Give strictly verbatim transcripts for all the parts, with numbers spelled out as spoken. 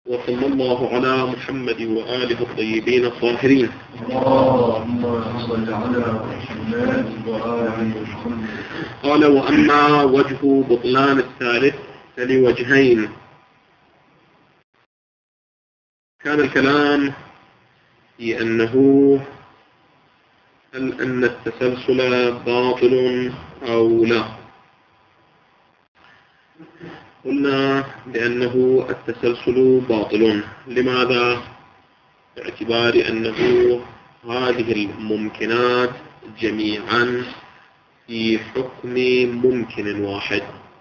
وصلى الله على محمد وآله الطيبين الطاهرين. اللهم صل على محمد وآله محمد. قال: وأما وجه بطلان الثالث فلوجهين. كان الكلام في أنه هل أن التسلسل باطل أو لا. قلنا بأنه التسلسل باطل. لماذا؟ باعتبار أنه هذه الممكنات جميعا في حكم ممكن واحد،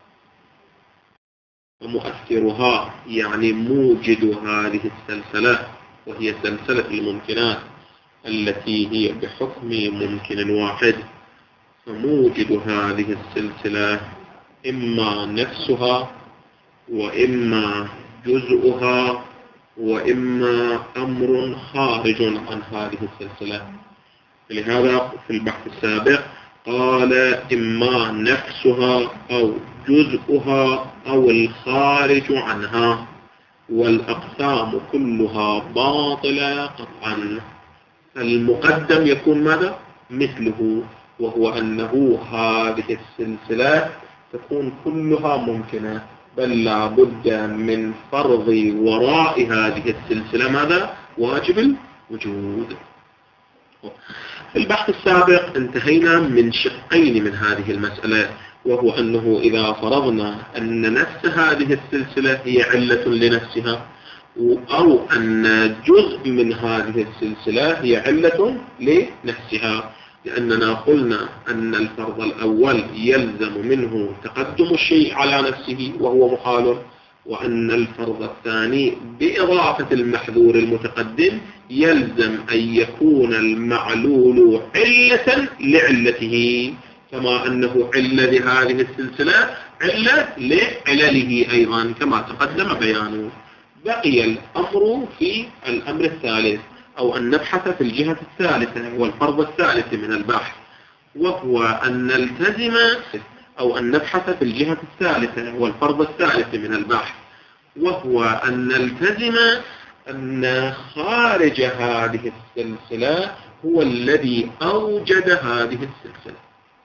ومؤثرها يعني موجد هذه السلسلة وهي سلسلة الممكنات التي هي بحكم ممكن واحد، فموجد هذه السلسلة إما نفسها وإما جزءها وإما أمر خارج عن هذه السلسلة. لهذا في البحث السابق قال إما نفسها أو جزءها أو الخارج عنها، والأقسام كلها باطلة قطعا. المقدم يكون ماذا؟ مثله، وهو أنه هذه السلسلة تكون كلها ممكنة، بل لا بد من فرض وراء هذه السلسلة ماذا؟ واجب الوجود. في البحث السابق انتهينا من شقين من هذه المسألة، وهو أنه إذا فرضنا أن نفس هذه السلسلة هي علة لنفسها، أو أن جزء من هذه السلسلة هي علة لنفسها، لأننا قلنا أن الفرض الأول يلزم منه تقدم الشيء على نفسه وهو محال، وأن الفرض الثاني بإضافة المحذور المتقدم يلزم أن يكون المعلول علة لعلته، كما أنه علة لهذه السلسلة علة لعلله أيضا كما تقدم بيانه. بقي الأمر في الأمر الثالث، أو أن نبحث في الجهة الثالثة والفرض الثالث من البحث، وهو أن نلتزم أو أن نبحث في الجهة الثالثة والفرض الثالث من البحث، وهو أن نلتزم أن خارج هذه السلسلة هو الذي أوجد هذه السلسلة.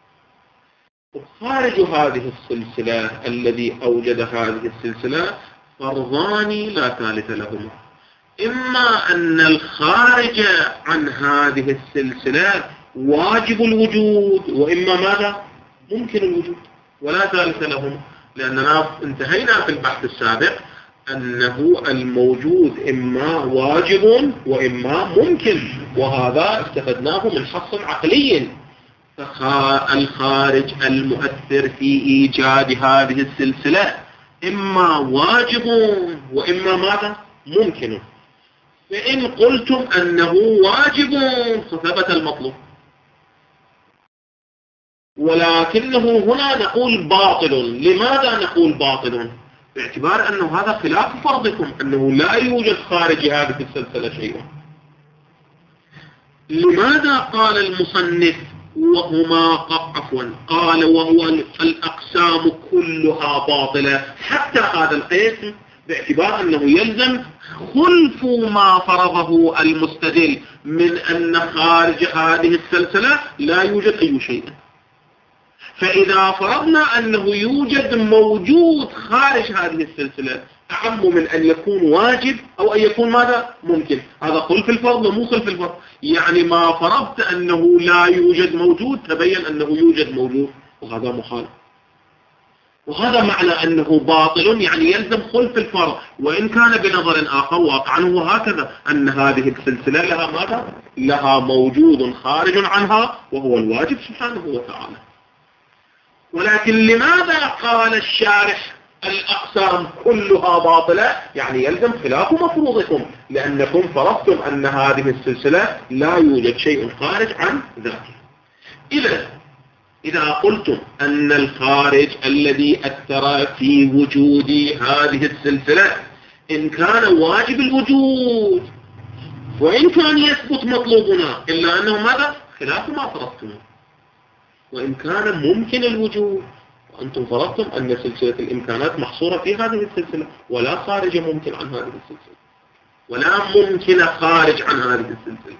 خارج هذه السلسلة الذي أوجد هذه السلسلة فرضان لا ثالث لهما: إما أن الخارج عن هذه السلسلة واجب الوجود، وإما ماذا؟ ممكن الوجود، ولا ثالث لهما. لأننا انتهينا في البحث السابق أنه الموجود إما واجب وإما ممكن، وهذا استفدناه من حص عقلي. فالخارج المؤثر في إيجاد هذه السلسلة إما واجب وإما ماذا؟ ممكن. فإن قلتم أنه واجب فثبت المطلوب، ولكنه هنا نقول باطل. لماذا نقول باطل؟ باعتبار أنه هذا خلاف فرضكم أنه لا يوجد خارج هذه السلسلة شيء. لماذا قال المصنف وهما عفوا قال وهو الأقسام كلها باطلة حتى هذا القسم؟ باعتبار أنه يلزم خلف ما فرضه المستدل من أن خارج هذه السلسلة لا يوجد أي شيء. فإذا فرضنا أنه يوجد موجود خارج هذه السلسلة أعم من أن يكون واجب أو أن يكون ماذا؟ ممكن. هذا خلف الفرض ومو خلف الفرض، يعني ما فرضت أنه لا يوجد موجود تبين أنه يوجد موجود، وهذا محال. وهذا معنى أنه باطل، يعني يلزم خلف الفرض، وإن كان بنظر آخر واقعا هو هكذا، أن هذه السلسلة لها ماذا؟ لها موجود خارج عنها وهو الواجب سبحانه وتعالى. ولكن لماذا قال الشارح الأقسام كلها باطلة؟ يعني يلزم خلاف مفروضكم، لأنكم فرضتم أن هذه السلسلة لا يوجد شيء خارج عن ذاته. إذا إذا قلتم أن الخارج الذي أثر في وجود هذه السلسلة إن كان واجب الوجود وإن كان يثبت مطلوبنا، إلا أنه ماذا؟ خلاف ما فرضتم. وإن كان ممكن الوجود، أنتم فرضتم أن سلسلة الإمكانات محصورة في هذه السلسلة، ولا خارج ممكن عن هذه السلسلة، ولا ممكن خارج عن هذه السلسلة.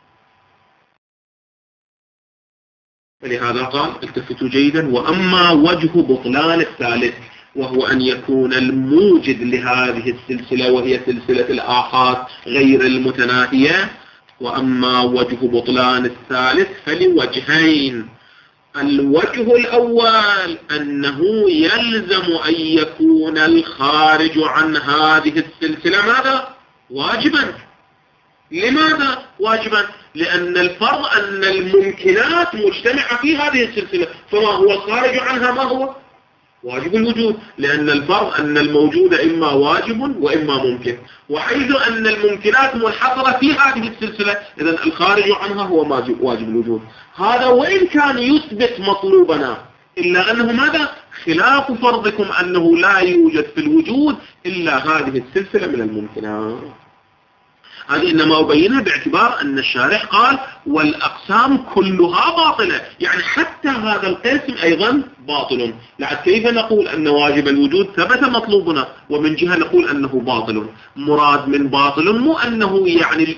فلهذا قال التفتوا جيدا: وأما وجه بطلان الثالث وهو أن يكون الموجد لهذه السلسلة وهي سلسلة الآحاد غير المتناهية، وأما وجه بطلان الثالث فلوجهين. الوجه الأول أنه يلزم أن يكون الخارج عن هذه السلسلة ماذا؟ واجبا. لماذا واجبا؟ لأن الفرض أن الممكنات مجتمعة في هذه السلسلة، فما هو الخارج عنها ما هو؟ واجب الوجود، لأن الفرض أن الموجود إما واجب وإما ممكن، وحيث أن الممكنات منحصرة في هذه السلسلة إذن الخارج عنها هو واجب الوجود. هذا وإن كان يثبت مطلوبنا، إلا أنه ماذا؟ خلاف فرضكم أنه لا يوجد في الوجود إلا هذه السلسلة من الممكنات. هذه إنما أبينها باعتبار أن الشارح قال والأقسام كلها باطلة، يعني حتى هذا القسم أيضا باطل. لعد كيف نقول أن واجب الوجود ثبت مطلوبنا ومن جهة نقول أنه باطل؟ مراد من باطل مو أنه يعني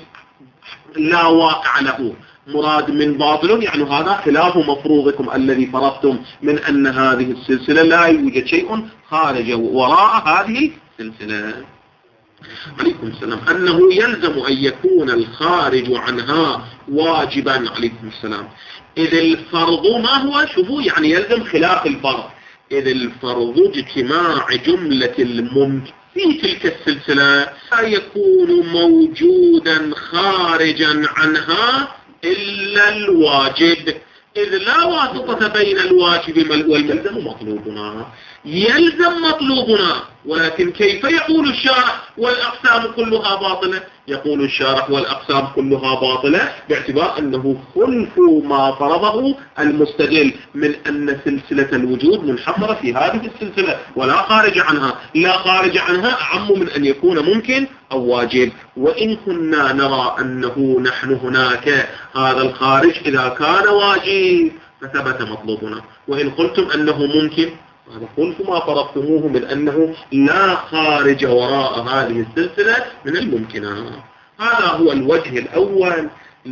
لا واقع له، مراد من باطل يعني هذا خلاف مفروضكم الذي فرضتم من أن هذه السلسلة لا يوجد شيء خارج وراء هذه السلسلة. عليكم السلام. أنه يلزم أن يكون الخارج عنها واجبا. عليكم السلام. إذ الفرض ما هو؟ شوفوا يعني يلزم خلاف الفرض. إذ الفرض اجتماع جملة الممكن في تلك السلسلة لا يكون موجودا خارجا عنها إلا الواجب، إذ لا واسطة بين الواجب والملزم مطلوبنا. يلزم مطلوبنا، ولكن كيف يقول الشارح والأقسام كلها باطلة؟ يقول الشارح والأقسام كلها باطلة باعتبار أنه خلف ما فرضه المستدل من أن سلسلة الوجود منحصرة في هذه السلسلة ولا خارج عنها. لا خارج عنها أعم من أن يكون ممكن أو واجب. وإن كنا نرى أنه نحن هناك هذا الخارج إذا كان واجب فثبت مطلوبنا، وإن قلتم أنه ممكن هذا خلف ما فرضتموه من أنه لا خارج وراء هذه السلسلة من الممكنات. هذا هو الوجه الأول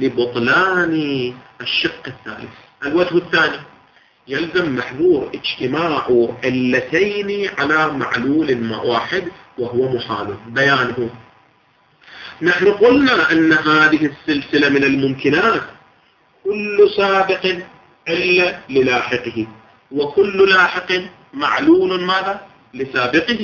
لبطلان الشق الثالث. الوجه الثاني يلزم محذور اجتماع علتين على معلول واحد وهو محال. بيانه: نحن قلنا أن هذه السلسلة من الممكنات كل سابق علة للاحقه، وكل لاحق معلول ماذا؟ لسابقه.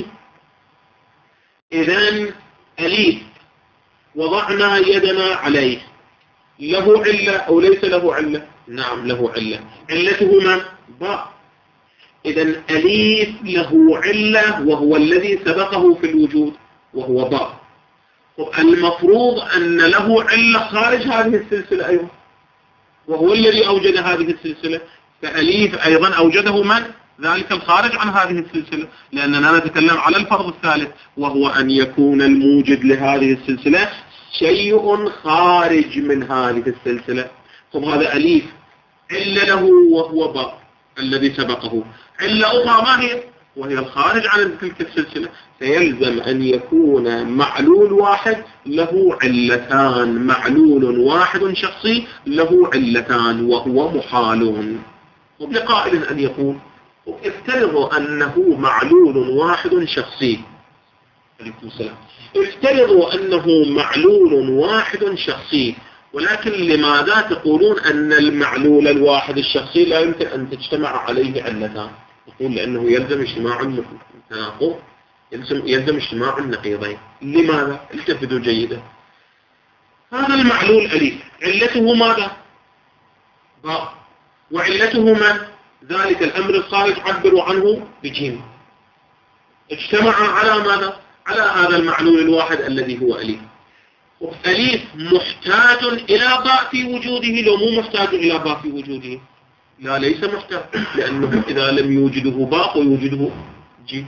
إذن أليف وضعنا يدنا عليه له علة أو ليس له علة؟ نعم له علة. علته من؟ باء. إذن أليف له علة وهو الذي سبقه في الوجود وهو باء. المفروض أن له علة خارج هذه السلسلة أيضا وهو الذي أوجد هذه السلسلة، فأليف أيضا أوجده من؟ ذلك الخارج عن هذه السلسلة، لأننا نتكلم على الفرض الثالث وهو أن يكون الموجد لهذه السلسلة شيء خارج من هذه السلسلة. طب هذا أليف علة له وهو باء الذي سبقه، علة أخرى ما هي؟ وهي الخارج عن تلك السلسلة. فيلزم أن يكون معلول واحد له علتان، معلول واحد شخصي له علتان وهو محال. وبقائل أن يقول افترضوا أنه معلول واحد شخصي. عليكم السلام. افترضوا أنه معلول واحد شخصي، ولكن لماذا تقولون أن المعلول الواحد الشخصي لا يمكن أن تجتمع عليه علتان؟ يقول لأنه يلزم اجتماع التناقض، يلزم, يلزم اجتماع النقيضين. لماذا؟ التفتوا جيدا. هذا المعلول أليف علته ماذا؟ باء. وعلته من؟ ذلك الأمر الخارج عبروا عنه بجيم. اجتمع على ماذا؟ على هذا المعلول الواحد الذي هو أليف. أليف محتاج إلى باء في وجوده لو مو محتاج إلى باء في وجوده؟ لا ليس محتاج، لأنه إذا لم يوجده باء ويوجده جيم.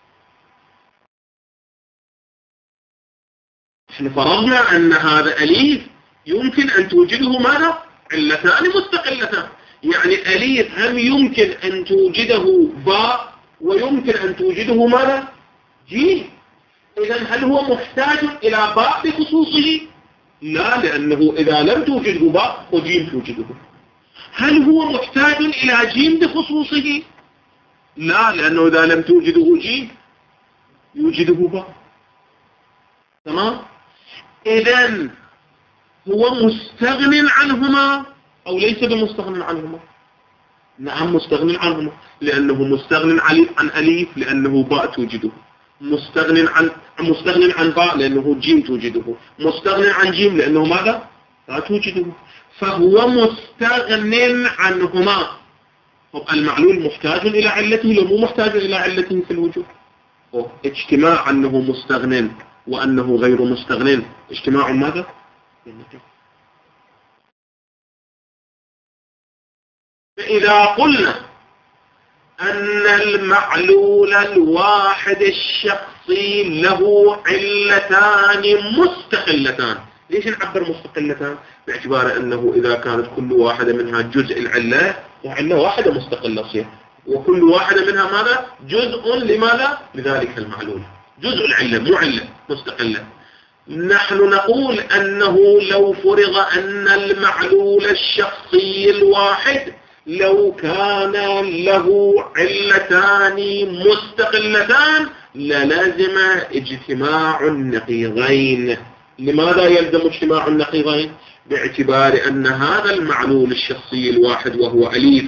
احنا فرضنا أن هذا أليف يمكن أن توجده ماذا؟ علتان مستقلتان. يعني أليف هم يمكن أن توجده باء ويمكن أن توجده ماذا؟ جيم. إذا هل هو محتاج إلى باء بخصوصه؟ لا، لأنه إذا لم توجده باء وجيم توجده. هل هو محتاج إلى جيم بخصوصه؟ لا، لأنه إذا لم توجده جيم يوجده باء. تمام؟ إذا هو مستغن عنهما أو ليس بمستغن عنهما؟ نعم مستغن عنهما، لأنه مستغن عن أليف لأنه باء توجده، مستغن عن مستغن عن باء لأنه جيم توجده، مستغن عن جيم لأنه ماذا؟ لا توجده، فهو مستغن عنهما. المعلول محتاج إلى علته لو مو محتاج إلى علته في الوجود. اجتماع أنه مستغن وأنه غير مستغن اجتماع ماذا؟ فإذا قلنا أن المعلول الواحد الشخصي له علتان مستقلتان. ليش نعبر مستقلتان؟ باعتبار أنه إذا كانت كل واحدة منها جزء العلة وعلة واحدة مستقلة صير، وكل واحدة منها ماذا؟ جزء لماذا؟ لذلك المعلول جزء العلة مو علة مستقلة. نحن نقول أنه لو فرض أن المعلول الشخصي الواحد لو كان له علتان مستقلتان للازم اجتماع النقيضين. لماذا يلزم اجتماع النقيضين؟ باعتبار أن هذا المعلول الشخصي الواحد وهو أليف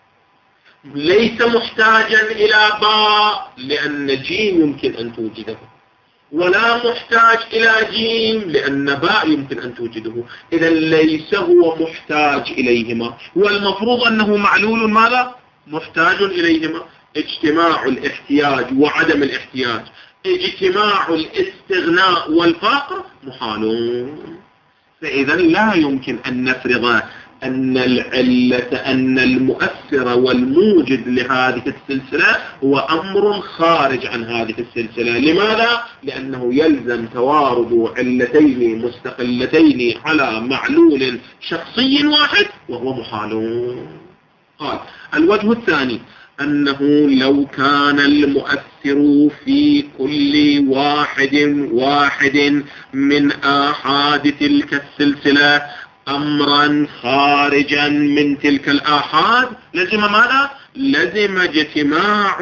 ليس محتاجا إلى باء لأن جيم يمكن أن توجده، ولا محتاج إلى جيم لأن باء يمكن أن توجده. إذا ليس هو محتاج إليهما، والمفروض أنه معلول ماذا؟ محتاج إليهما. اجتماع الاحتياج وعدم الاحتياج، اجتماع الاستغناء والفقر محالون. فإذا لا يمكن أن نفرض أن العلة أن المؤثر والموجد لهذه السلسلة هو أمر خارج عن هذه السلسلة. لماذا؟ لأنه يلزم توارد علتين مستقلتين على معلول شخصي واحد وهو محال. قال الوجه الثاني أنه لو كان المؤثر في كل واحد واحد من آحاد تلك السلسلة أمرا خارجا من تلك الآحاد لزم ماذا؟ لزم اجتماع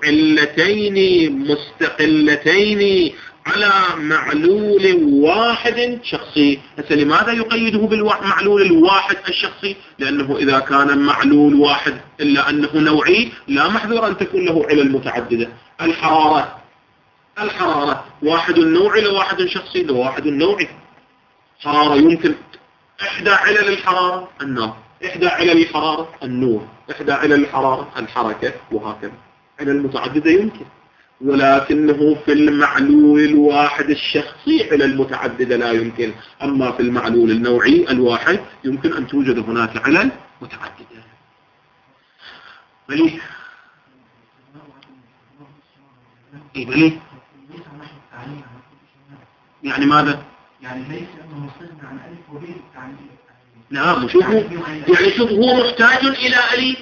علتين مستقلتين على معلول واحد شخصي. هسه لماذا يقيده بالمعلول الواحد الشخصي؟ لأنه إذا كان معلول واحد إلا أنه نوعي لا محذور أن تكون له علل متعددة. الحرارة الحرارة واحد نوعي لواحد شخصي لواحد نوعي. حرارة يمكن إحدى علل الحرارة النار، إحدى علل الحرارة النور، إحدى علل الحرارة الحركة، وهكذا علل متعددة يمكن. ولكنه في المعلول الواحد الشخصي علل متعددة لا يمكن. أما في المعلول النوعي الواحد يمكن أن توجد هناك علل متعددة. بلي إيه بلي يعني ماذا؟ يعني ليس أنه مستغنى عن ألف وبيت التعليل. نعم شوفوا، يعني شوف هو محتاج إلى أليف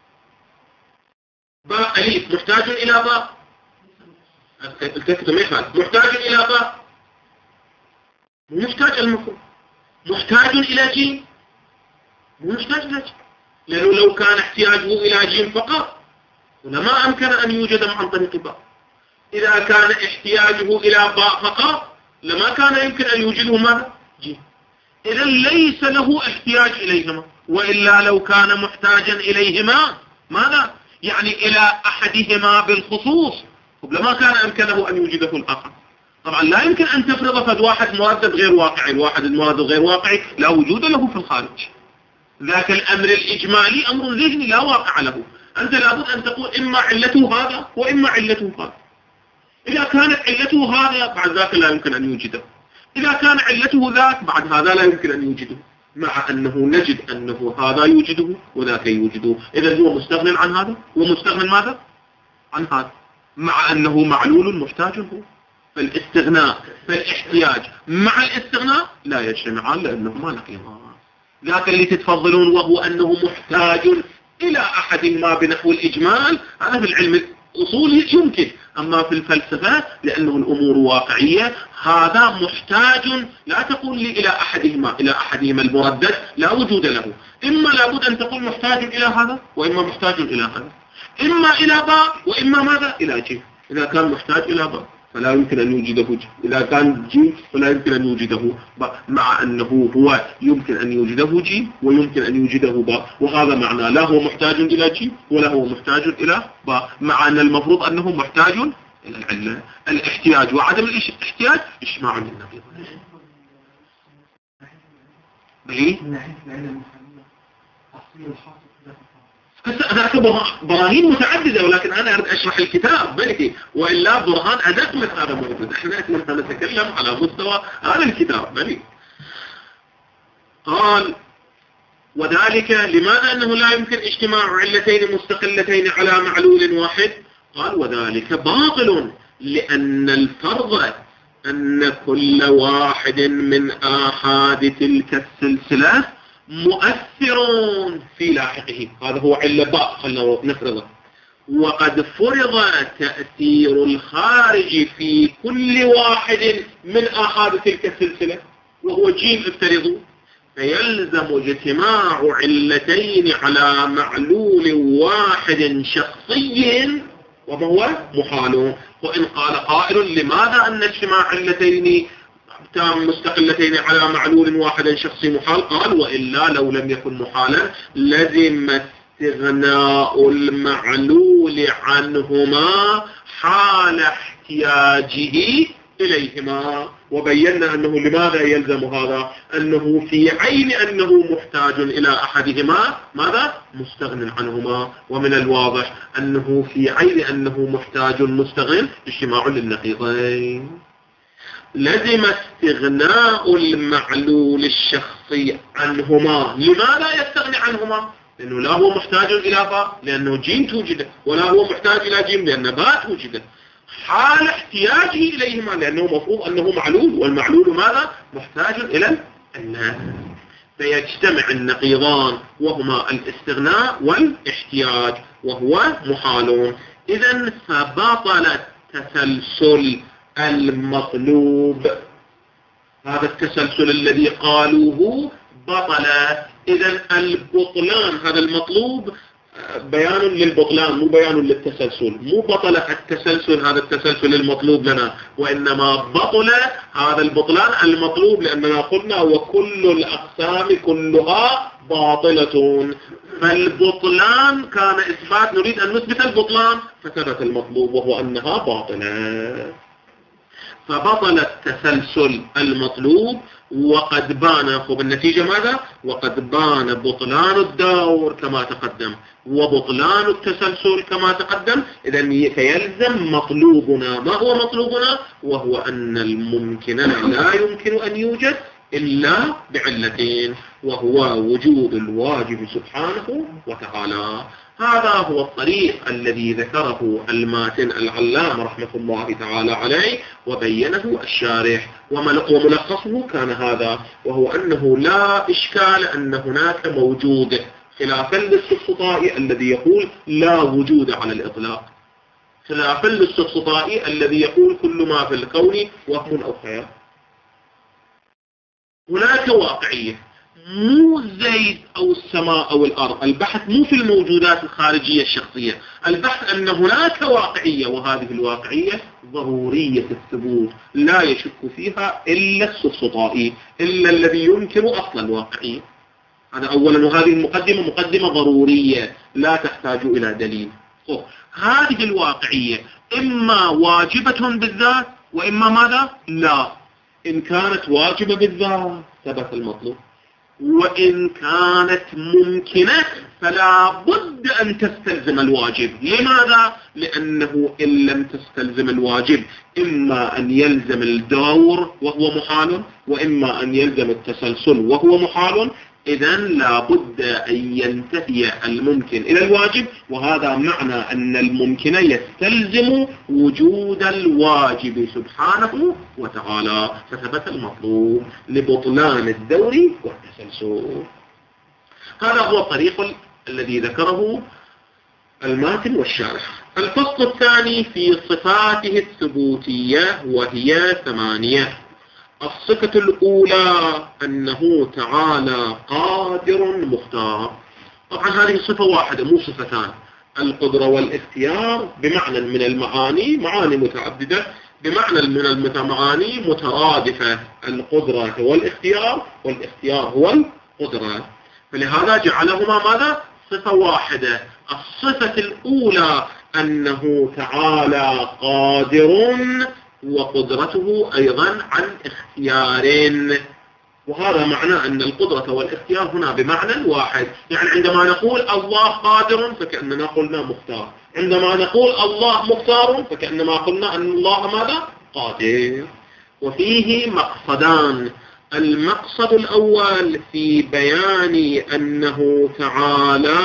باء، أليف محتاج إلى باء، التفتوا ميخال محتاج إلى باء، محتاج المفروض محتاج إلى جيم، محتاج إلى جيم، لأنه لو كان احتياجه إلى جيم فقط لما أمكن أن يوجد عن طريق باء. إذا كان احتياجه إلى باء فقط لما كان يمكن أن يوجده ماذا؟ جيم. إذا ليس له احتياج إليهما، وإلا لو كان محتاجا إليهما ماذا؟ يعني إلى أحدهما بالخصوص لما كان أمكنه أن يوجده الآخر. طبعا لا يمكن أن تفرض فد واحد مردد غير واقعي، الواحد المردد غير واقعي لا وجود له في الخارج. ذاك الأمر الإجمالي أمر ذهني لا واقع له. أنت لابد أن تقول إما علته هذا وإما علته هذا. إذا كانت علته هذا بعد ذاك لا يمكن أن يوجده، إذا كان علته ذاك بعد هذا لا يمكن أن يوجده، مع أنه نجد أنه هذا يوجده وذاك يوجده. إذا هو مستغن عن هذا ومستغن ماذا؟ عن هذا، مع أنه معلول محتاج هو. فالاستغناء فالاحتياج مع الاستغناء لا يجتمعان لأنهما نقيضان. ذاك اللي تتفضلون وهو أنه محتاج إلى أحد ما بنحو الإجمال، هذا في العلم الأصولي يمكن. أما في الفلسفة لأنه الأمور واقعية هذا محتاج، لا تقول لي إلى أحدهما، إلى أحدهما المردد لا وجود له، إما لابد أن تقول محتاج إلى هذا وإما محتاج إلى هذا، إما إلى باء وإما ماذا إلى جيم. إذا كان محتاج إلى باء فلا يمكن أن يوجده جيم، إذا كان جيم فلا يمكن أن يوجده باء، مع أنه هو يمكن أن يوجده جيم ويمكن أن يوجده باء، وهذا معناه لا هو محتاج إلى جيم ولا هو محتاج إلى باء، مع أن المفروض أنه محتاج إلى العلة. الاحتياج وعدم الاحتياج اجتماع للنقيض. بلي هذا براهين متعددة، ولكن أنا أريد أشرح الكتاب بلكي، وإلا برهان أدق من هذا موجود. إحنا نتكلم على مستوى هذا الكتاب بلي. قال وذلك لماذا أنه لا يمكن اجتماع علتين مستقلتين على معلول واحد؟ قال وذلك باطل، لأن الفرض أن كل واحد من آحاد تلك السلسلة مؤثر في لاحقه، هذا هو علة باء خلنا نفرضه. وقد فرض تأثير الخارج في كل واحد من آحاد تلك السلسلة وهو جيم افترضوا، فيلزم اجتماع علتين على معلول واحد شخصي وما هو محال. وإن قال قائل لماذا أن اجتماع علتين تام مستقلتين على معلول واحد شخصي محال؟ قال وإلا لو لم يكن محالا لزم استغناء المعلول عنهما حال احتياجه إليهما. وبينا أنه لماذا يلزم هذا، أنه في عين أنه محتاج إلى أحدهما ماذا مستغن عنهما، ومن الواضح أنه في عين أنه محتاج مستغن اجتماع للنقيضين. لزم استغناء المعلول الشخصي عنهما. لماذا يستغني عنهما؟ لأنه لا هو محتاج إلى باء لأنه جيم توجد، ولا هو محتاج إلى جيم لأن باء توجد، حال احتياجه إليهما لأنه مفروض أنه معلول، والمعلول ماذا محتاج إلى الناس. فيجتمع النقيضان وهما الاستغناء والاحتياج وهو محال. إذن فبطل التسلسل المطلوب، هذا التسلسل الذي قالوه بطل. إذن البطلان هذا المطلوب بيان للبطلان مو بيان للتسلسل، مو بطل التسلسل هذا التسلسل المطلوب لنا، وإنما بطل هذا البطلان المطلوب، لأننا قلنا وكل الأقسام كلها باطلة. فالبطلان كان إثبات، نريد أن نثبت البطلان فثبت المطلوب وهو أنها باطلة. فبطل التسلسل المطلوب وقد بان، خب النتيجة ماذا؟ وقد بان بطلان الدور كما تقدم وبطلان التسلسل كما تقدم. إذن فيلزم مطلوبنا. ما هو مطلوبنا؟ وهو أن الممكن لا يمكن أن يوجد إلا بعلتين، وهو وجود الواجب سبحانه وتعالى. هذا هو الطريق الذي ذكره الماتن العلام رحمة الله تعالى عليه وبينه الشارح، وملخصه كان هذا، وهو أنه لا إشكال أن هناك موجود، خلافا للسفسطائي الذي يقول لا وجود على الإطلاق، خلافا للسفسطائي الذي يقول كل ما في الكون وهم أو خيال. هناك واقعية، مو زيد أو السماء أو الأرض. البحث مو في الموجودات الخارجية الشخصية، البحث أن هناك واقعية، وهذه الواقعية ضرورية الثبوت لا يشك فيها إلا السفسطائي، إلا الذي ينكر أصل الواقعية. هذا أولا. وهذه المقدمة مقدمة ضرورية لا تحتاج إلى دليل. هذه الواقعية إما واجبة بالذات وإما ماذا؟ لا. إن كانت واجبة بالذات ثبت المطلوب، وإن كانت ممكنة فلا بد أن تستلزم الواجب. لماذا؟ لأنه إن لم تستلزم الواجب إما أن يلزم الدور وهو محال، وإما أن يلزم التسلسل وهو محال. إذن لا بد أن ينتهي الممكن إلى الواجب، وهذا معنى أن الممكن يستلزم وجود الواجب سبحانه وتعالى، فثبت المطلوب لبطلان الدور والتسلسل. هذا هو الطريق الذي ذكره الماتن والشارح. الفصل الثاني في صفاته الثبوتية وهي ثمانية. الصفة الأولى أنه تعالى قادر مختار. طبعا هذه صفة واحدة مو صفتان، القدرة والاختيار بمعنى من المعاني، معاني متعددة بمعنى من المعاني مترادفة، القدرة هو الاختيار والاختيار هو القدرة، فلهذا جعلهما ماذا؟ صفة واحدة. الصفة الأولى أنه تعالى قادر وقدرته أيضا عن اختيار، وهذا معنى أن القدرة والاختيار هنا بمعنى واحد. يعني عندما نقول الله قادر فكأننا قلنا مختار، عندما نقول الله مختار فكأنما قلنا أن الله ماذا؟ قادر. وفيه مقصدان. المقصد الأول في بيان أنه تعالى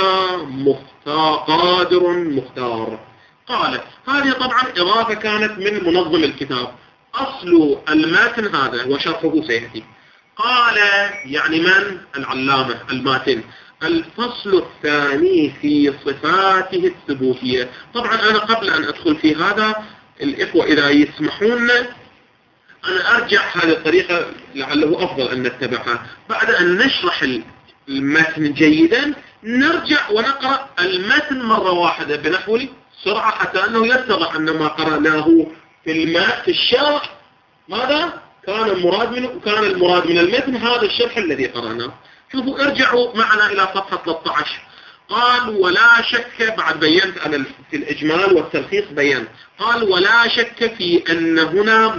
مختار قادر مختار. قال هذه طبعا إضافة كانت من منظم الكتاب، أصل الماتن هذا وشرحه سيأتي. قال يعني من؟ العلامة الماتن. الفصل الثاني في صفاته الثبوتية. طبعا أنا قبل أن أدخل في هذا الإخوة إذا يسمحون أنا أرجع هذه الطريقة لعله أفضل أن نتبعها. بعد أن نشرح المتن جيدا نرجع ونقرأ المتن مرة واحدة بنحو سرعة حتى أنه يتضح أن ما قرأناه في الماء في الشرح ماذا كان المراد منه، كان المراد من المتن هذا الشرح الذي قرأناه. شوفوا ارجعوا معنا إلى صفحة ثلاثة عشر. قال ولا شك، بعد بينت أنا في الإجمال والتلخيص بينت، قال ولا شك في أن هنا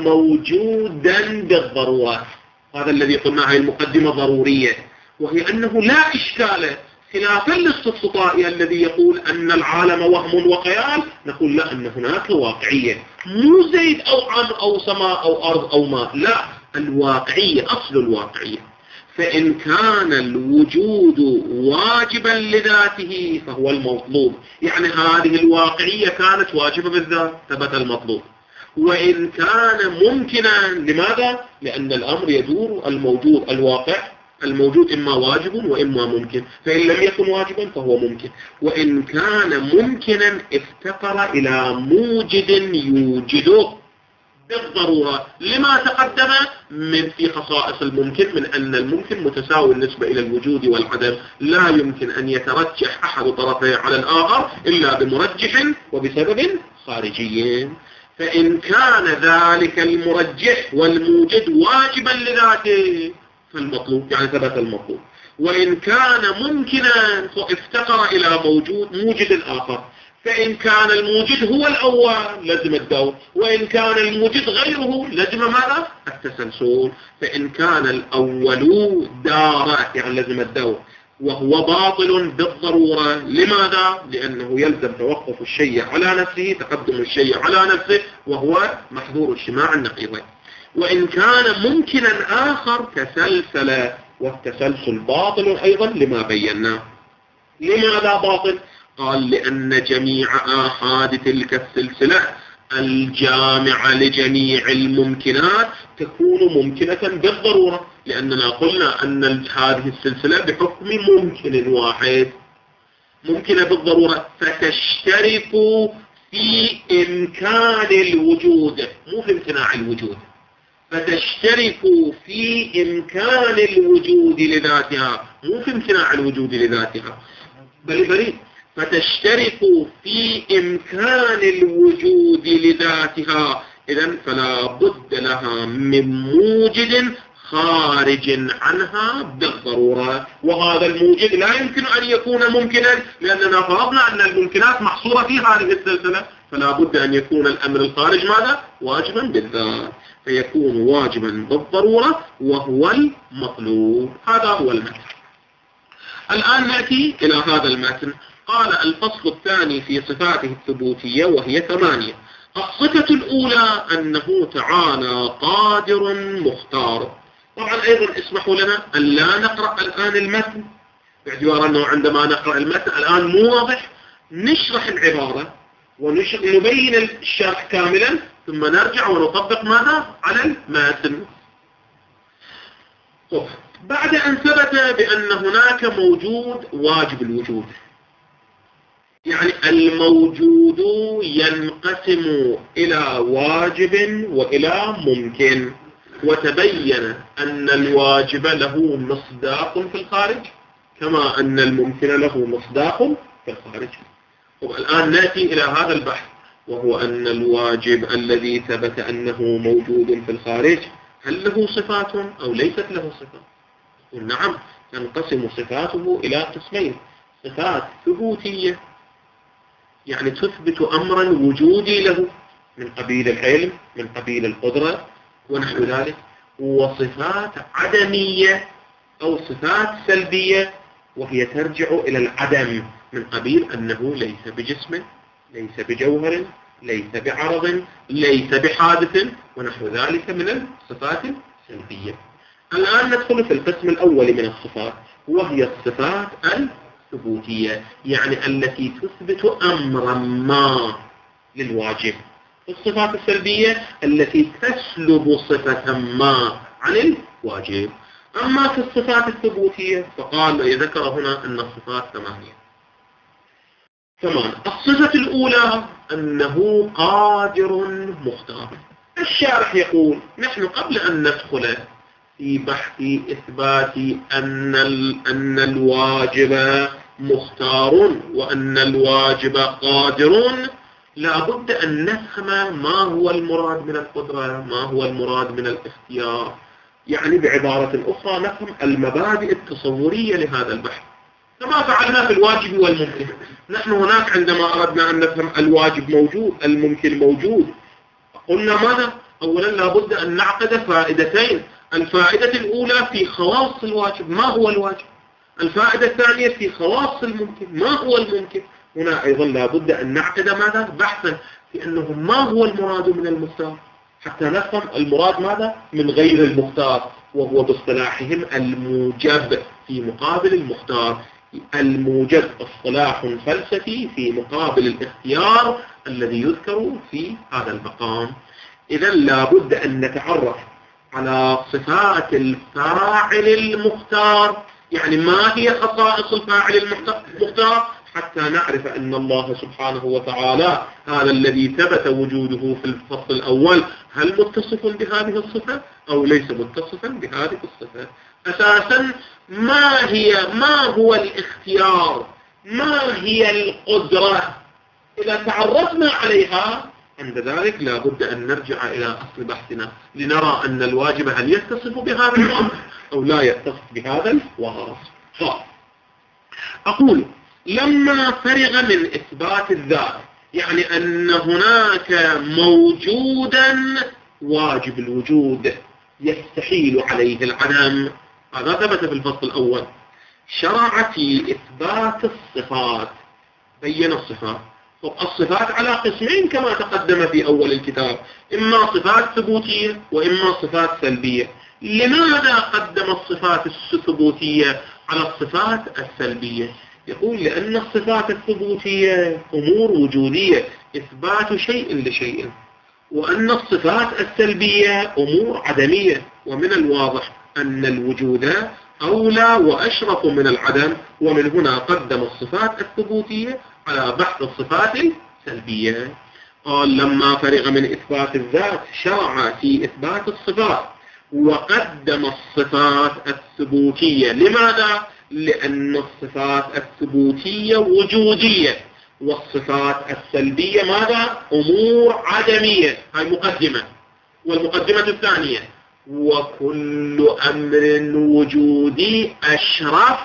موجودا بالضرورة. هذا الذي قلنا هي المقدمة ضرورية، وهي أنه لا إشكال خلافا للسفسطائي الذي يقول أن العالم وهم وخيال، نقول لا، أن هناك واقعية، مو زيد أو عم أو سماء أو أرض أو ماء، لا، الواقعية أصل الواقعية. فإن كان الوجود واجبا لذاته فهو المطلوب، يعني هذه الواقعية كانت واجبة بالذات ثبت المطلوب. وإن كان ممكنا، لماذا؟ لأن الأمر يدور الموجود الواقع الموجود إما واجب وإما ممكن، فإن لم يكن واجبا فهو ممكن. وإن كان ممكنا افتقر إلى موجد يوجده بالضرورة لما تقدم من في خصائص الممكن، من أن الممكن متساوي بالنسبة إلى الوجود والعدم، لا يمكن أن يترجح أحد طرفيه على الآخر إلا بمرجح وبسبب خارجي. فإن كان ذلك المرجح والموجد واجبا لذاته فالمطلوب يعني ثبت المطلوب. وإن كان ممكنا فافتقر إلى موجود موجد آخر، فإن كان الموجد هو الأول لازم الدور، وإن كان الموجد غيره لازم ماذا؟ التسلسل. فإن كان الأول دار يعني لازم الدور، وهو باطل بالضرورة. لماذا؟ لأنه يلزم توقف الشيء على نفسه، تقدم الشيء على نفسه، وهو محظور اجتماع النقيضين. وإن كان ممكنا آخر تسلسل، والتسلسل باطل أيضا لما بيناه. لماذا باطل؟ قال لأن جميع آحاد تلك السلسلة الجامعة لجميع الممكنات تكون ممكنة بالضرورة، لأننا قلنا أن هذه السلسلة بحكم ممكن واحد ممكنة بالضرورة، فتشترك في إمكان الوجود مو في امتناع الوجود، فتشترك في إمكان الوجود لذاتها مو في امتناع الوجود لذاتها، بل بريد فتشترك في إمكان الوجود لذاتها. إذن فلا بد لها من موجد خارج عنها بالضرورة، وهذا الموجد لا يمكن أن يكون ممكنا، لأننا فرضنا أن الممكنات محصورة في هذه السلسلة، فلا بد أن يكون الأمر الخارج ماذا؟ واجبا بالذات، فيكون واجبا بالضرورة وهو المطلوب. هذا هو المتن. الآن نأتي إلى هذا المتن. قال الفصل الثاني في صفاته الثبوتية وهي ثمانية. الصفة الأولى أنه تعالى قادر مختار. طبعا أيضا اسمحوا لنا أن لا نقرأ الآن المتن، باعتبار أنه عندما نقرأ المتن الآن مو واضح، نشرح العبارة ونبين الشرح كاملا، ثم نرجع ونطبق ماذا على المتن. طب بعد أن ثبت بأن هناك موجود واجب الوجود، يعني الموجود ينقسم إلى واجب وإلى ممكن، وتبين أن الواجب له مصداق في الخارج كما أن الممكن له مصداق في الخارج. والآن نأتي إلى هذا البحث، وهو أن الواجب الذي ثبت أنه موجود في الخارج هل له صفات أو ليست له صفات؟ نعم، تنقسم صفاته إلى قسمين: صفات ثبوتية يعني تثبت أمرا وجودي له من قبيل العلم، من قبيل القدرة ونحو ذلك، وصفات عدمية أو صفات سلبية وهي ترجع إلى العدم من قبيل أنه ليس بجسم، ليس بجوهر، ليس بعرض، ليس بحادث ونحو ذلك من الصفات السلبية. الآن ندخل في القسم الأول من الصفات، وهي الصفات الثبوتية، يعني التي تثبت أمرا ما للواجب. الصفات السلبية التي تسلب صفة ما عن الواجب. أما في الصفات الثبوتية فقال يذكر هنا أن الصفات ثمانية. ثمان. الصفة الأولى أنه قادر مختار. الشارح يقول نحن قبل أن ندخل في بحث إثبات أن أن الواجب مختار وأن الواجب قادر لا بد أن نفهم ما هو المراد من القدرة، ما هو المراد من الاختيار، يعني بعبارة أخرى نفهم المبادئ التصورية لهذا البحث كما فعلنا في الواجب والممكن. نحن هناك عندما أردنا أن نفهم الواجب موجود الممكن موجود قلنا ماذا؟ أولا لا بد أن نعقد فائدتين: الفائدة الأولى في خواص الواجب ما هو الواجب، الفائدة الثانية في خواص الممكن ما هو الممكن. هنا أيضا لا بد أن نعقد ماذا؟ بحثا في أنه ما هو المراد من المختار حتى نفهم المراد ماذا من غير المختار، وهو باصطلاحهم الموجب في مقابل المختار. الموجب اصطلاح فلسفي في مقابل الاختيار الذي يذكر في هذا المقام. إذا لا بد أن نتعرف على صفات الفاعل المختار، يعني ما هي خصائص الفاعل المختار حتى نعرف أن الله سبحانه وتعالى هذا الذي ثبت وجوده في الفصل الأول هل متصف بهذه الصفة أو ليس متصفا بهذه الصفة. أساسا ما هي ما هو الاختيار، ما هي القدرة، إذا تعرفنا عليها عند ذلك لا بد أن نرجع إلى أصل بحثنا لنرى أن الواجب هل يتصف بهذا الوصف أو لا يتصف بهذا الوصف. أقول لما فرغ من إثبات الذات، يعني أن هناك موجودا واجب الوجود يستحيل عليه العدم، هذا ثبت في الفصل الأول. شرع في إثبات الصفات، بين الصفات. الصفات على قسمين كما تقدم في أول الكتاب: إما صفات ثبوتية وإما صفات سلبية. لماذا قدم الصفات الثبوتية على الصفات السلبية؟ يقول لأن الصفات الثبوتية أمور وجودية، إثبات شيء لشيء، وأن الصفات السلبية أمور عدمية، ومن الواضح أن الوجود أولى وأشرف من العدم، ومن هنا قدم الصفات الثبوتية على بحث الصفات السلبية. قال لما فرغ من إثبات الذات شرع في إثبات الصفات وقدم الصفات الثبوتية. لماذا؟ لأن الصفات الثبوتية وجودية والصفات السلبية ماذا؟ أمور عدمية. هاي مقدمة. والمقدمة الثانية: وكل أمر وجودي أشرف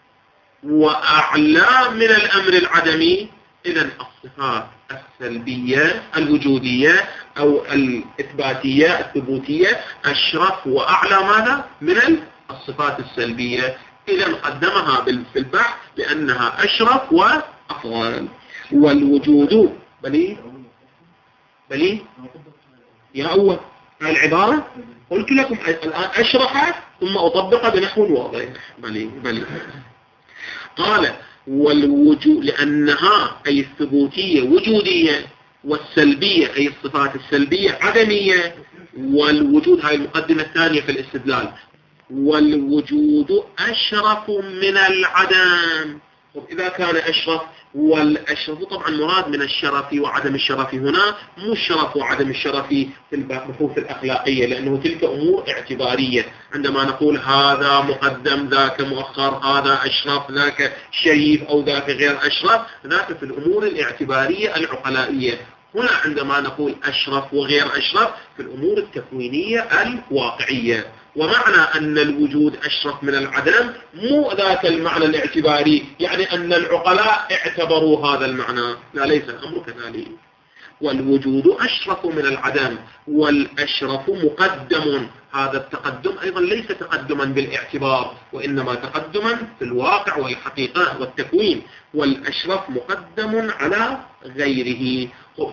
وأعلى من الأمر العدمي. إذن الصفات السلبية الوجودية أو الإثباتية الثبوتية أشرف وأعلى ماذا؟ من الصفات السلبية. إذن قدمها في البحث لأنها أشرف وأفضل. والوجود بلي بلي يا أول العبارة قلت لكم الآن أشرح ثم أطبق بنحو واضح. بلي بلي قال والوجود لأنها أي الثبوتية وجودية، والسلبية أي الصفات السلبية عدمية، والوجود هاي المقدمة الثانية في الاستدلال. والوجود أشرف من العدم. إذا كان أشرف، والأشرف طبعا مراد من الشرف وعدم الشرف هنا مو الشرف وعدم الشرف في البحوث الأخلاقية، لأنه تلك أمور اعتبارية. عندما نقول هذا مقدم ذاك مؤخر، هذا أشرف ذاك شريف أو ذاك غير أشرف، ذاك في الأمور الاعتبارية العقلائية. هنا عندما نقول أشرف وغير أشرف في الأمور التكوينية الواقعية. ومعنى أن الوجود أشرف من العدم مو ذاك المعنى الاعتباري، يعني أن العقلاء اعتبروا هذا المعنى، لا، ليس الأمر كذلك. والوجود أشرف من العدم، والأشرف مقدم. هذا التقدم أيضا ليس تقدما بالاعتبار، وإنما تقدما في الواقع والحقيقة والتكوين. والأشرف مقدم على غيره.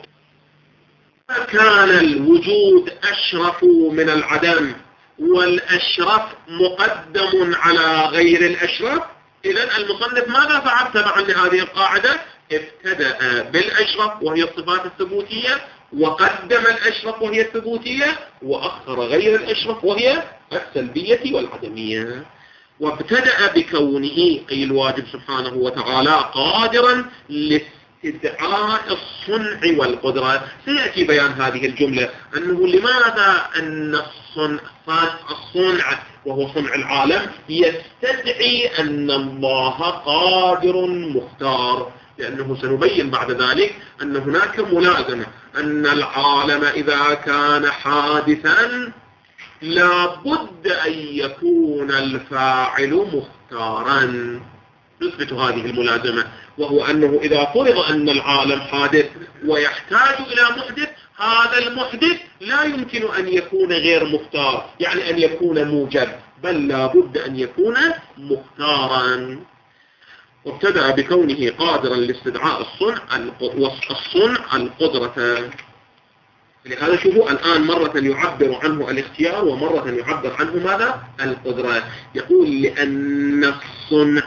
كان الوجود أشرف من العدم والأشرف مقدم على غير الأشرف، إذن المصنف ماذا فعل تبعا لهذه القاعدة؟ ابتدأ بالأشرف وهي الصفات الثبوتية، وقدم الأشرف وهي الثبوتية، وأخر غير الأشرف وهي السلبية والعدمية. وابتدأ بكونه أي الواجب سبحانه وتعالى قادرا لاستدعاء الصنع والقدرة. سيأتي بيان هذه الجملة أنه لماذا أن الصنع, الصنع وهو صنع العالم يستدعي أن الله قادر مختار، لأنه سنبين بعد ذلك أن هناك ملازمة أن العالم إذا كان حادثا لا بد أن يكون الفاعل مختارا. نثبت هذه الملازمة، وهو أنه إذا فرض أن العالم حادث ويحتاج إلى محدث، هذا المحدث لا يمكن أن يكون غير مختار، يعني أن يكون موجب، بل لا بد أن يكون مختارا. وابتدأ بكونه قادرا لاستدعاء الصنع الصنع القدرة. لهذا شوفوا الآن مرة يعبر عنه الاختيار ومرة يعبر عنه ماذا؟ القدرة. يقول لأن الصنع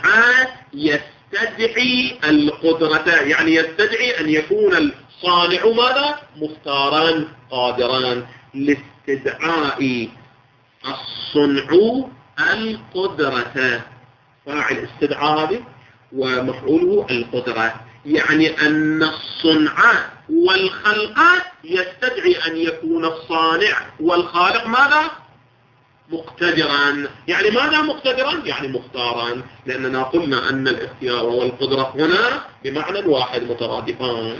يستدعي القدرة، يعني يستدعي أن يكون الصانع ماذا؟ مختارا قادرا. لاستدعاء الصنع القدرة، فاعل استدعاء ومفعوله القدرة، يعني أن الصنع والخلق يستدعي أن يكون الصانع والخالق ماذا؟ مقتدرا. يعني ماذا مقتدرا؟ يعني مختارا، لأننا قلنا أن الاختيار والقدرة هنا بمعنى واحد مترادفان.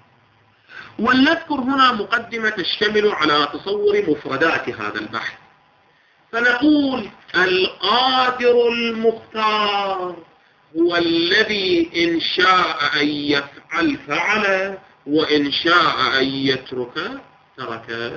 ولنذكر هنا مقدمة تشتمل على تصور مفردات هذا البحث. فنقول القادر المختار هو الذي إن شاء أن يفعل فعل، وإن شاء أن يترك ترك.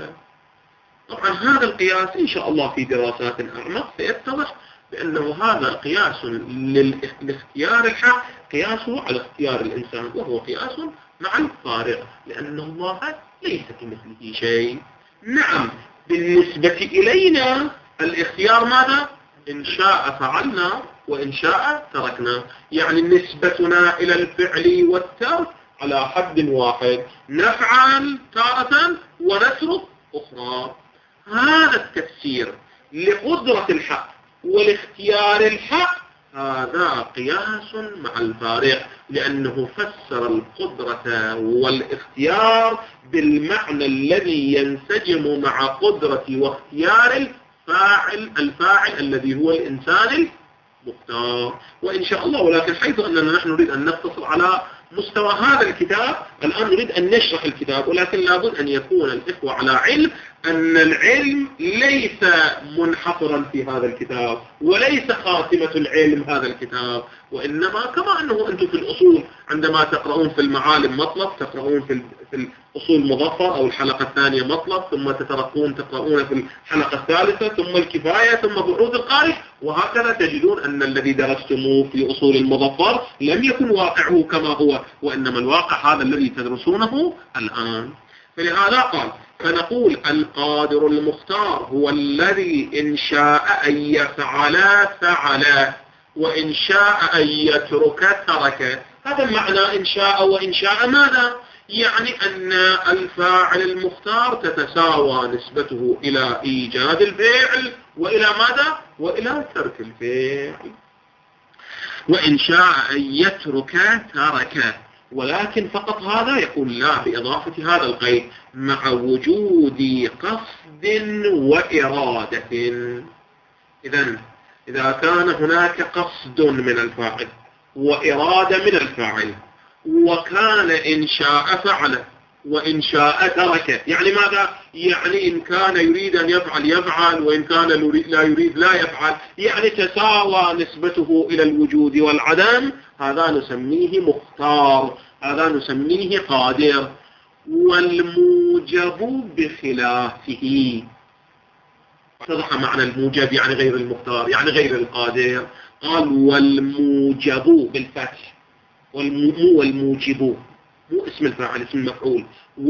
طبعا هذا القياس إن شاء الله في دراسات أعمق سيتضح بأنه هذا قياس للاختيار الحق، قياسه على اختيار الإنسان، وهو قياس مع الفارق، لأن الله ليس كمثله شيء. نعم بالنسبة إلينا الاختيار ماذا؟ إن شاء فعلنا وإن شاء تركنا، يعني نسبتنا إلى الفعل والترك على حد واحد، نفعل تارة ونترك أخرى. هذا التفسير لقدرة الحق والاختيار الحق هذا قياس مع الفارق، لأنه فسر القدرة والاختيار بالمعنى الذي ينسجم مع قدرة واختيار الفاعل الفاعل الذي هو الإنسان المختار. وإن شاء الله، ولكن حيث أننا نحن نريد أن نقتصر على مستوى هذا الكتاب، الآن نريد أن نشرح الكتاب، ولكن لابد أن يكون الإخوة على علم أن العلم ليس منحصرا في هذا الكتاب، وليس خاتمة العلم هذا الكتاب، وإنما كما أنه أنتم في الأصول عندما تقرؤون في المعالم مطلب، تقرؤون في في الأصول مظفر أو الحلقة الثانية مطلب، ثم تتركون تقرؤون في الحلقة الثالثة، ثم الكفاية، ثم بحوث القارئ، وهكذا تجدون أن الذي درستموه في أصول المظفر لم يكن واقعه كما هو، وإنما الواقع هذا الذي تدرسونه الآن. فلهذا قال فنقول القادر المختار هو الذي إن شاء أن يفعل فعل، وإن شاء أن يترك ترك. هذا معنى إن شاء وإن شاء ماذا؟ يعني أن الفاعل المختار تتساوى نسبته إلى إيجاد الفعل وإلى ماذا؟ وإلى ترك الفعل. وإن شاء أن يترك ترك، ولكن فقط هذا يقول لا بإضافة هذا القيد مع وجود قصد وإرادة. إذن إذا كان هناك قصد من الفاعل وإرادة من الفاعل، وكان إن شاء فعل وإن شاء ترك، يعني ماذا؟ يعني إن كان يريد أن يفعل يفعل، وإن كان لا يريد لا يفعل، يعني تساوى نسبته إلى الوجود والعدم، هذا نسميه مختار، هذا نسميه قادر. والموجب بخلافه، اتضح معنى الموجب يعني غير المختار، يعني غير القادر. قال والموجب بالفتح، والمو والموجب مو اسم الفاعل، اسم المفعول.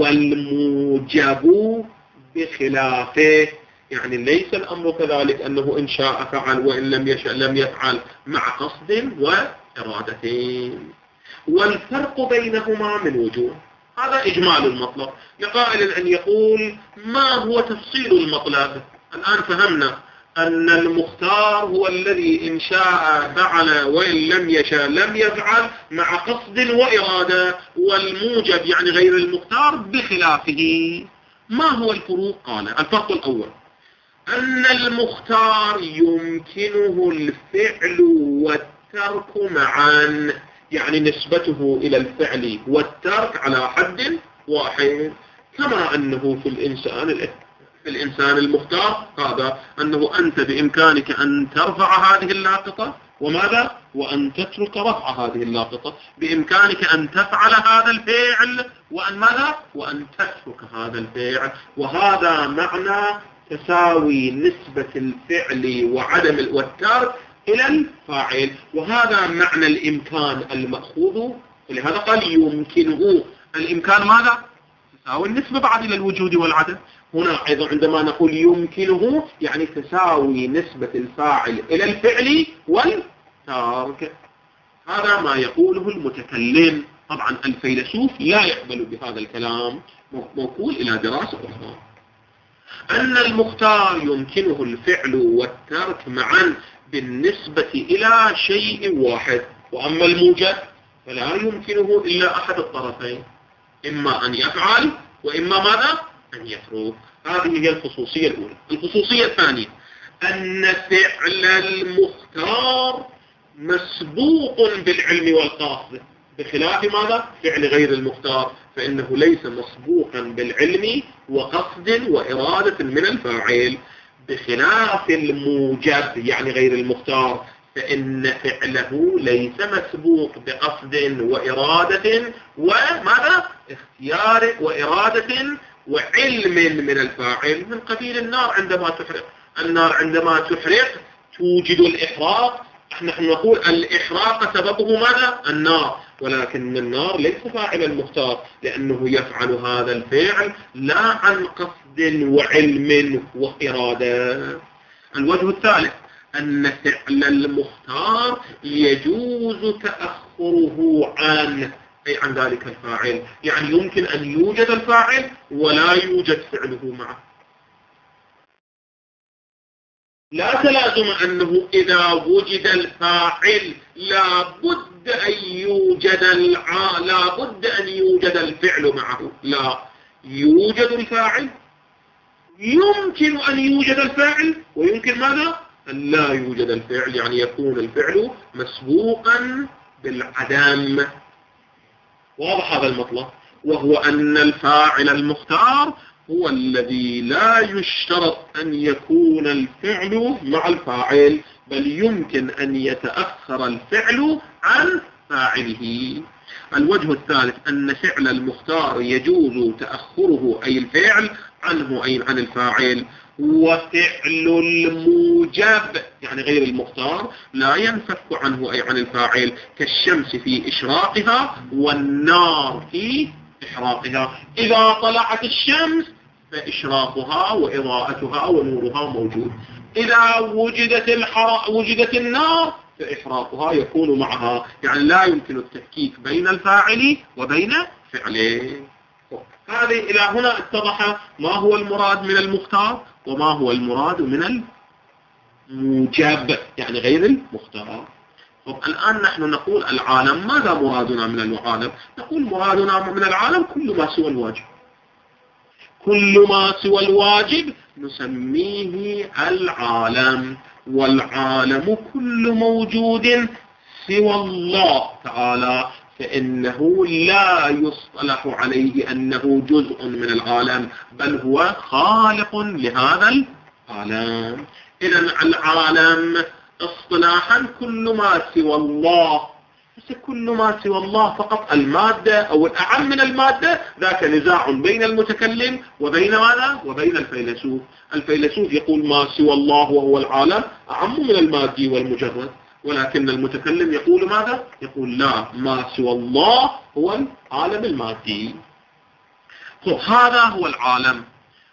والموجب بخلافه، يعني ليس الأمر كذلك أنه إن شاء فعل وإن لم يشاء لم يفعل، مع قصد وإرادتين. والفرق بينهما من وجوه، هذا إجمال المطلب. لقائل أن يقول ما هو تفصيل المطلب؟ الآن فهمنا أن المختار هو الذي إن شاء فعل وإن لم يشاء لم يفعل، مع قصد وإرادة. والموجب يعني غير المختار بخلافه. ما هو الفروق؟ قال الفرق الأول أن المختار يمكنه الفعل والترك معا، يعني نسبته إلى الفعل والترك على حد واحد، كما أنه في الإنسان في الإنسان المختار هذا أنه أنت بإمكانك أن ترفع هذه اللاقطة وماذا؟ وأن تترك رفع هذه اللاقطة. بإمكانك أن تفعل هذا الفعل وأن ماذا؟ وأن تترك هذا الفعل. وهذا معنى تساوي نسبة الفعل وعدم والترك إلى الفاعل، وهذا معنى الإمكان المأخوذ. ولهذا قال يمكنه. الإمكان ماذا؟ تساوي النسبة بعد إلى الوجود والعدم. هنا أيضا عندما نقول يمكنه يعني تساوي نسبة الفاعل إلى الفعل والترك. هذا ما يقوله المتكلم. طبعا الفيلسوف لا يقبل بهذا الكلام، موكول إلى دراسة أخرى. أن المختار يمكنه الفعل والترك معا بالنسبة إلى شيء واحد، وأما الموجب فلا يمكنه إلا أحد الطرفين، إما أن يفعل وإما ماذا؟ أن يترك. هذه هي الخصوصية الأولى. الخصوصية الثانية أن فعل المختار مسبوق بالعلم والقصد، بخلاف ماذا؟ فعل غير المختار فإنه ليس مسبوقا بالعلم وقصد وإرادة من الفاعل. بخلاف الموجب يعني غير المختار فإن فعله ليس مسبوق بقصد وإرادة وماذا؟ اختيار وإرادة وعلم من الفاعل. من قبيل النار عندما تحرق، النار عندما تحرق توجد الإحراق، نحن نقول الإحراق سببه ماذا؟ النار، ولكن النار ليس فاعل المختار لأنه يفعل هذا الفعل لا عن قصد وعلم وإرادة. الوجه الثالث أن فعل المختار يجوز تأخره عن أي عن ذلك الفاعل، يعني يمكن أن يوجد الفاعل ولا يوجد فعله معه. لا تلازم أنه إذا وجد الفاعل لا بد أن يوجد الع... لا بد أن يوجد الفعل معه، لا، يوجد الفاعل، يمكن أن يوجد الفاعل، ويمكن ماذا؟ أن لا يوجد الفعل، يعني يكون الفعل مسبوقا بالعدم. واضح هذا المطلب؟ وهو أن الفاعل المختار هو الذي لا يشترط أن يكون الفعل مع الفاعل، بل يمكن أن يتأخر الفعل عن فاعله. الوجه الثالث أن فعل المختار يجوز تأخره أي الفعل عنه أي عن الفاعل. وفعل الموجب يعني غير المختار لا ينفك عنه أي عن الفاعل، كالشمس في إشراقها والنار في إحراقها. إذا طلعت الشمس فإشراقها وإضاءتها ونورها موجود، إذا وجدت الحرق وجدت النار فإحراقها يكون معها، يعني لا يمكن التفكيك بين الفاعل وبين فعله. هذه إلى هنا اتضح ما هو المراد من المختار وما هو المراد من موجب يعني غير المختار. طب الآن نحن نقول العالم، ماذا مرادنا من العالم؟ نقول مرادنا من العالم كل ما سوى الواجب، كل ما سوى الواجب نسميه العالم. والعالم كل موجود سوى الله تعالى، فإنه لا يصطلح عليه أنه جزء من العالم، بل هو خالق لهذا العالم. إذن العالم اصطلاحا كل ما سوى الله، بس كل ما سوى الله فقط المادة أو الأعم من المادة، ذاك نزاع بين المتكلم وبين ماذا؟ وبين الفيلسوف. الفيلسوف يقول ما سوى الله وهو العالم أعم من المادي والمجرد، ولكن المتكلم يقول ماذا؟ يقول لا، ما سوى الله هو العالم المادي. هذا هو العالم.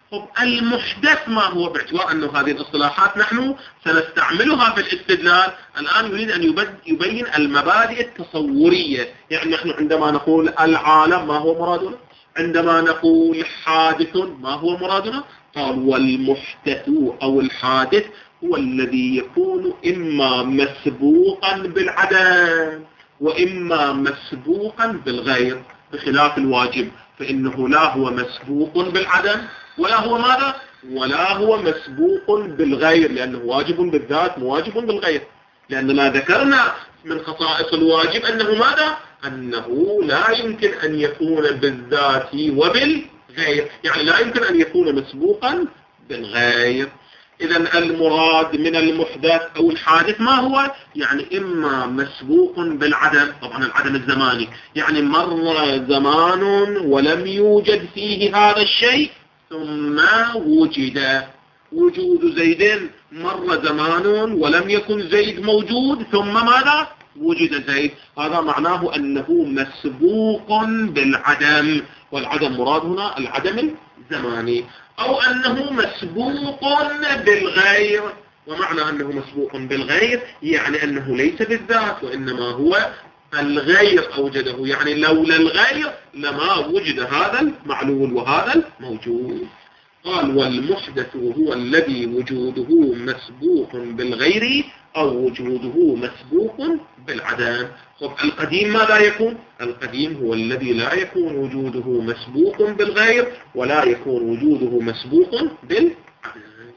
المحدث ما هو؟ باعتبار أن هذه الاصطلاحات نحن سنستعملها في الاستدلال، الآن يريد أن يبين المبادئ التصورية. يعني نحن عندما نقول العالم ما هو مرادنا؟ عندما نقول حادث ما هو مرادنا؟ قال والمحدث أو الحادث هو الذي يكون إما مسبوقا بالعدم وإما مسبوقا بالغير، بخلاف الواجب فإنه لا هو مسبوق بالعدم ولا هو ماذا؟ ولا هو مسبوق بالغير، لأنه واجب بالذات مواجب بالغير. لأننا ذكرنا من خصائص الواجب أنه ماذا؟ أنه لا يمكن أن يكون بالذات وبالغير، يعني لا يمكن أن يكون مسبوقا بالغير. إذن المراد من المحدث أو الحادث ما هو؟ يعني إما مسبوق بالعدم، طبعا العدم الزماني، يعني مر زمان ولم يوجد فيه هذا الشيء ثم وجد. وجود زيد، مر زمان ولم يكن زيد موجود ثم ماذا؟ وجد زيد. هذا معناه أنه مسبوق بالعدم، والعدم مراد هنا العدم الزماني. أو أنه مسبوق بالغير، ومعنى أنه مسبوق بالغير يعني أنه ليس بالذات وإنما هو الغير أوجده، يعني لولا الغير لما وجد هذا المعلول وهذا الموجود. قال والمحدث هو الذي وجوده مسبوق بالغير أو وجوده مسبوق بالعدم. طب القديم ماذا يكون؟ القديم هو الذي لا يكون وجوده مسبوق بالغير ولا يكون وجوده مسبوق بالعدم.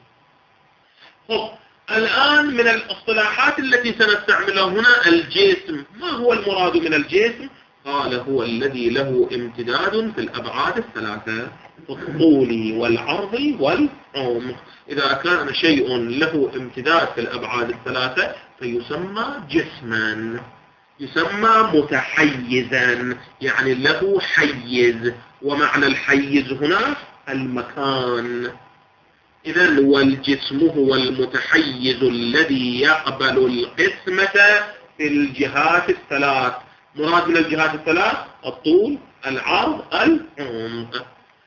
طب الآن من الاصطلاحات التي سنستعملها هنا الجسم. ما هو المراد من الجسم؟ قال هو الذي له امتداد في الأبعاد الثلاثة، الطول والعرض والعمق. إذا كان شيء له امتداد في الأبعاد الثلاثة فيسمى جسما، يسمى متحيزا، يعني له حيز، ومعنى الحيز هنا المكان. إذن والجسم هو المتحيز الذي يقبل القسمة في الجهات الثلاث. مراد من الجهات الثلاث الطول العرض العمق.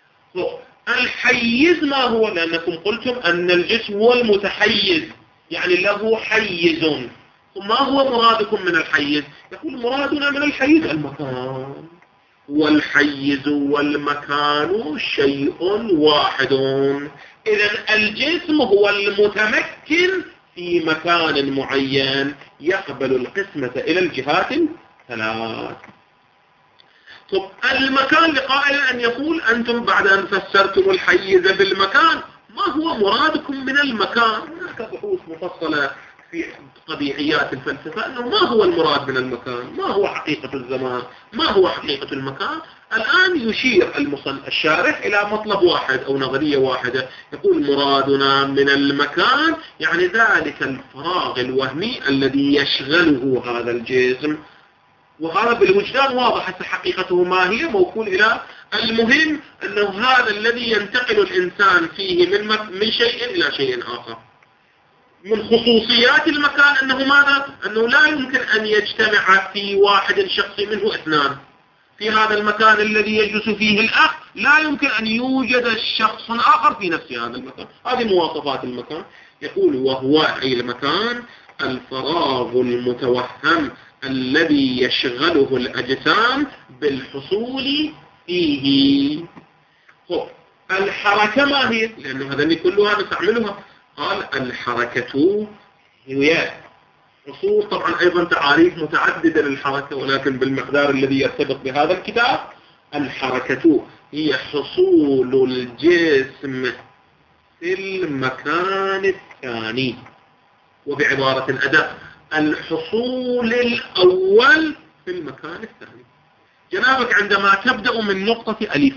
الحيز ما هو؟ لأنكم قلتم أن الجسم هو المتحيز يعني له حيز. ما هو مرادكم من الحيز؟ يقول مرادنا من الحيز المكان، والحيز والمكان شيء واحد. إذن الجسم هو المتمكن في مكان معين يقبل القسمة إلى الجهات الثلاث. طب المكان لقائل أن يقول أنتم بعد أن فسرتم الحيز بالمكان ما هو مرادكم من المكان؟ هناك بحوث مفصلة في قضيحيات الفلسفة أنه ما هو المراد من المكان، ما هو حقيقة الزمان، ما هو حقيقة المكان. الآن يشير المصنف الشارح إلى مطلب واحد أو نظرية واحدة، يقول مرادنا من المكان يعني ذلك الفراغ الوهمي الذي يشغله هذا الجسم، وهذا بالوجدان واضح حتى حقيقته ما هي موكول إلى. المهم أنه هذا الذي ينتقل الإنسان فيه من, من شيء إلى شيء آخر. من خصوصيات المكان أنه ماذا؟ أنه لا يمكن أن يجتمع في واحد شخصي منه اثنان. في هذا المكان الذي يجلس فيه الأخ لا يمكن أن يوجد شخص آخر في نفس هذا المكان. هذه مواصفات المكان. يقول وهو أي المكان الفراغ المتوهم الذي يشغله الأجسام بالحصول فيه. الحركة ما هي؟ لأنه هذه كلها نستعملها. قال الحركة هي حصول طبعا أيضا تعاريف متعددة للحركة، ولكن بالمقدار الذي يرتبط بهذا الكتاب. الحركة هي حصول الجسم في المكان الثاني، وبعبارة أداة الحصول الأول في المكان الثاني. جنابك عندما تبدأ من نقطة ألف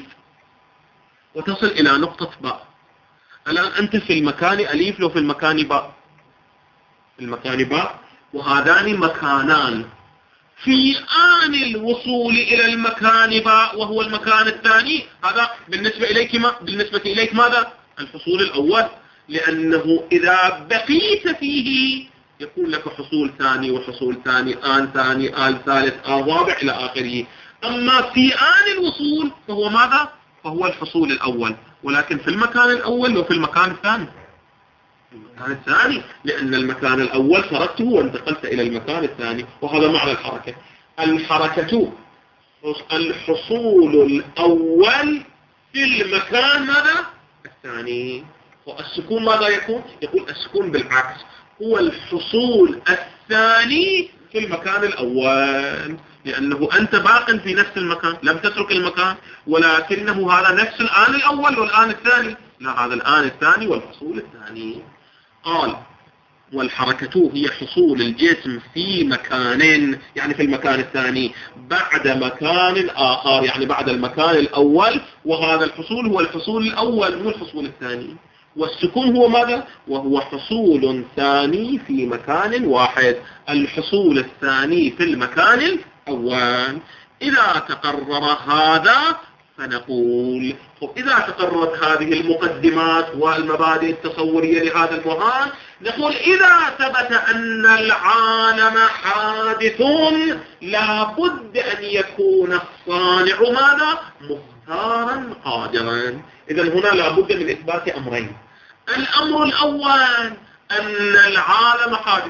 وتصل إلى نقطة باء، الآن أنت في المكان ألف لو في المكان باء، في المكان باء، وهذان مكانان في آن الوصول إلى المكان باء وهو المكان الثاني. هذا بالنسبة إليك ما بالنسبة إليك ماذا؟ الحصول الأول، لأنه إذا بقيت فيه يكون لك حصول ثاني وحصول ثاني، آن ثاني، آن ثالث، آن رابع إلى آخره. أما في آن الوصول فهو ماذا؟ فهو الحصول الأول، ولكن في المكان الأول وفي المكان الثاني. المكان الثاني لأن المكان الأول تركته وانتقلت إلى المكان الثاني، وهذا معنى الحركة. الحركة الحصول الأول في المكان ماذا؟ الثاني. والسكون ماذا يكون؟ يقول السكون بالعكس، هو الحصول الثاني في المكان الأول، لأنه أنت باق في نفس المكان، لم تترك المكان، ولكنه هذا نفس الآن الأول والآن الثاني. لا، هذا الآن الثاني والحصول الثاني. قال والحركة هي حصول الجسم في مكان، يعني في المكان الثاني بعد مكان آخر، يعني بعد المكان الأول، وهذا الحصول هو الحصول الأول مو الحصول الثاني. والسكون هو ماذا؟ وهو حصول ثاني في مكان واحد، الحصول الثاني في المكان الأول. إذا تقرر هذا فنقول، إذا تقررت هذه المقدمات والمبادئ التصورية لهذا البرهان، نقول إذا ثبت أن العالم حادث لا بد أن يكون الصانع ماذا؟ مختارا قادرا. إذا هنا لا بد من إثبات أمرين. الأمر الأول أن العالم حادث.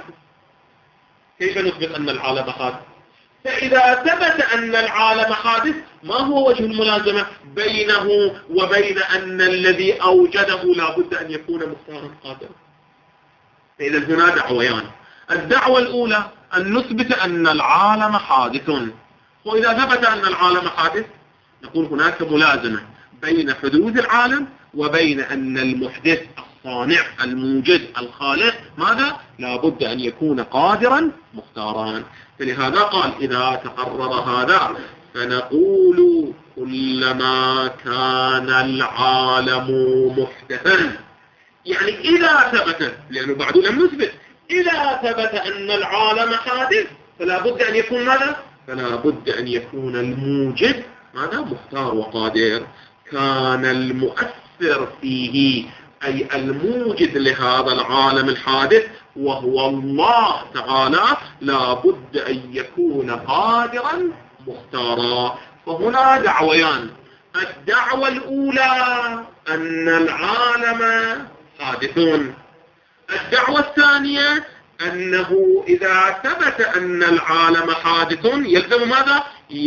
كيف نثبت أن العالم حادث؟ فإذا ثبت أن العالم حادث، ما هو وجه الملازمة بينه وبين أن الذي أوجده لا بد أن يكون مختارا قادرا؟ فإذا هنا دعويان. الدعوة الأولى أن نثبت أن العالم حادث، وإذا ثبت أن العالم حادث نقول هناك ملازمة بين حدوث العالم وبين أن المحدث الصانع الموجد الخالق ماذا؟ لا بد أن يكون قادرا مختارا. فلهذا قال إذا تقرر هذا فنقول كلما كان العالم محدثا، يعني إذا ثبت، لأنه بعد لم نثبت، إذا ثبت أن العالم حادث فلا بد أن يكون ماذا؟ فلا بد أن يكون الموجد ماذا؟ مختار وقادر. كان المؤثر فيه أي الموجد لهذا العالم الحادث وهو الله تعالى لا بد أن يكون قادرا مختارا. فهنا دعويان. الدعوة الأولى أن العالم حادثون. الدعوة الثانية أنه إذا ثبت أن العالم حادث يلزم ماذا؟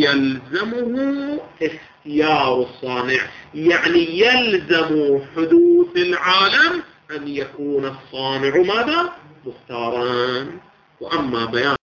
يلزمه اختيار الصانع، يعني يلزم حدوث العالم أن يكون الصانع ماذا؟ مختارا. وأما بيان